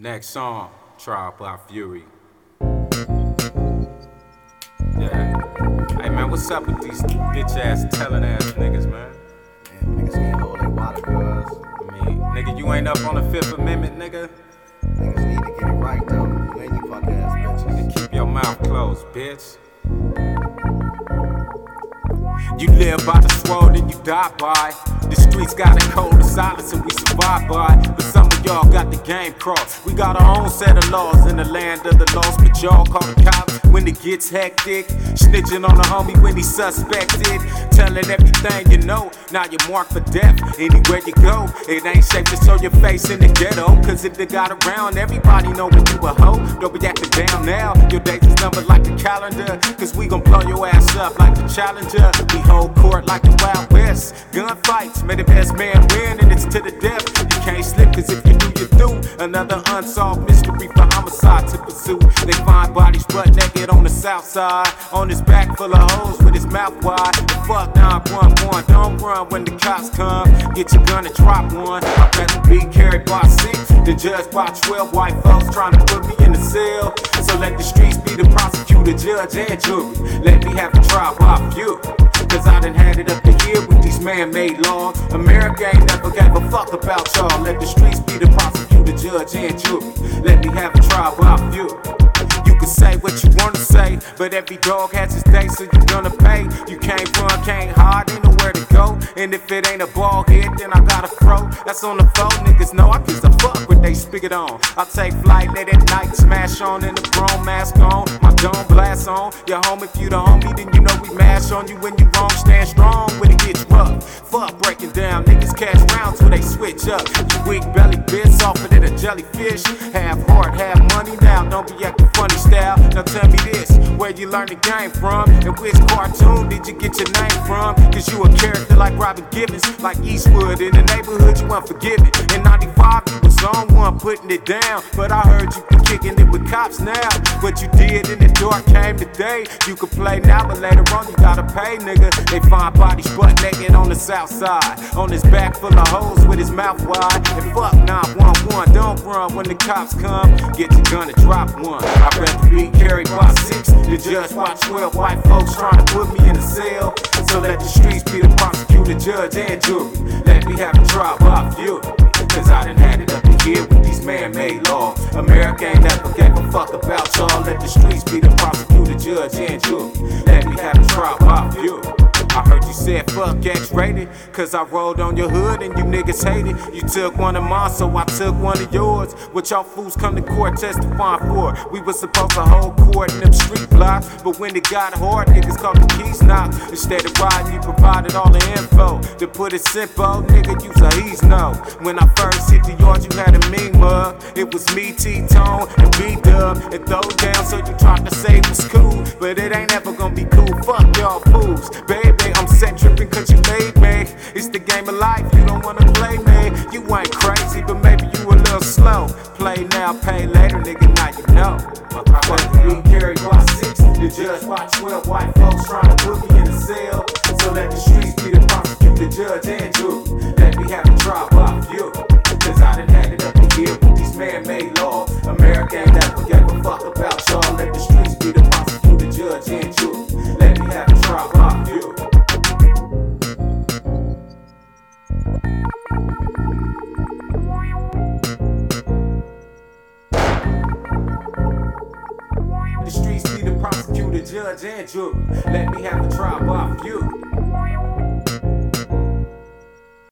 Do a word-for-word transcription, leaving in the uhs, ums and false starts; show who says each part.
Speaker 1: Next song, Trial by Fury. Yeah. Hey man, what's up with these bitch ass telling ass niggas, man?
Speaker 2: Man, niggas can't hold their water, cuz.
Speaker 1: I mean, nigga, you ain't up on the Fifth Amendment, nigga?
Speaker 2: Niggas need to get it right, though. You ain't you fuck ass bitches.
Speaker 1: Nigga, keep your mouth closed, bitch. You live by the sword and you die by. The streets got a code of silence and we survive by. But some of y'all got the game crossed. We got our own set of laws in the land of the lost. But y'all call the cops when it gets hectic. Snitching on a homie when he's suspected. Telling everything you know, now you're marked for death. Anywhere you go, it ain't safe to show your face in the ghetto. Cause if they got around, everybody know when you a hoe. Don't be acting down now, your days is numbered like a calendar. Cause we gon' blow your ass up like the Challenger. We hold court like the Wild West. Gunfights, may the best man win, and it's to the death. You can't slip, cause if you do, you're through. Another unsolved mystery for homicide to pursue. They find bodies butt naked on the south side. On his back full of holes with his mouth wide. And fuck nine one one, don't run when the cops come. Get your gun and drop one. I'd rather be carried by six than judged by twelve white folks trying to put me in the cell. So let the streets be the prosecutor, judge, and jury. Let me have a trial by few. Cause I done had it up to here with these man-made laws. America ain't never gave a fuck about y'all. Let the streets be the prosecutor, judge, and jury. Let me have a trial by few. You can say what you wanna say, but every dog has his day, so you gonna pay. You can't run, can't hide, ain't nowhere to go. And if it ain't a ball hit, then I gotta throw. That's on the phone, niggas know I gives a fuck what they speak it on. I take flight late at night, smash on in the chrome mask on. My dome blast on. Your home, if you the homie, then you know we mash on you when you wrong. Stand strong when it gets rough. Fuck breaking down, niggas cash rounds when they switch up. You weak belly bits off it in a jellyfish. Half heart, half money now, don't be acting funny style. Now tell me this, where you learn the game from? And which cartoon did you get your name from? Cause you a character like Robin Givens, like Eastwood. In the neighborhood you unforgiving. In ninety-five you was on one putting it down. But I heard you been kicking it with cops now. What you did in the dark came today. You can play now but later on you gotta pay, nigga. They find bodies butt naked on the south side. On his back full of holes with his mouth wide. And fuck nine one one, don't run when the cops come. Get your gun and drop one. I'd rather be carried by six than judged by twelve white folks trying to put me in a cell. So let the streets be the prosecutor, judge, and jury. Let me have a trial by few. Cause I done had it up in here with these man-made laws. America ain't never gave a fuck about y'all. Let the streets be the prosecutor, judge, and jury. Let me have a trial by few. I heard you said fuck X-rated, cause I rolled on your hood and you niggas hated. You took one of mine, so I took one of yours. What y'all fools come to court testifying for? We was supposed to hold court in them street blocks, but when it got hard, niggas called the keys knock. Instead of riding, you provided all the info. To put it simple, nigga, use a ease no. When I first hit the yard, you had a mean mug. It was me, T-Tone, and B-Dub. And throw down, so you tried to say it was cool, but it ain't ever gonna be cool. Fuck y'all fools, baby. I'm set tripping cause you made me. It's the game of life, you don't wanna play me. You ain't crazy, but maybe you a little slow. Play now, pay later, nigga, now you know. I want to be carried by six, the judge by twelve white folks trying to put me in a cell. So let the streets be the prosecutor, judge, and jury. Let me have a trial by few. Cause I done had it up in here with these man-made laws. America ain't never gave a fuck about y'all. Let the streets be the prosecutor, judge, and jury. Let me have a trial by few. The streets be the prosecutor, judge, and jury. Let me have a trial.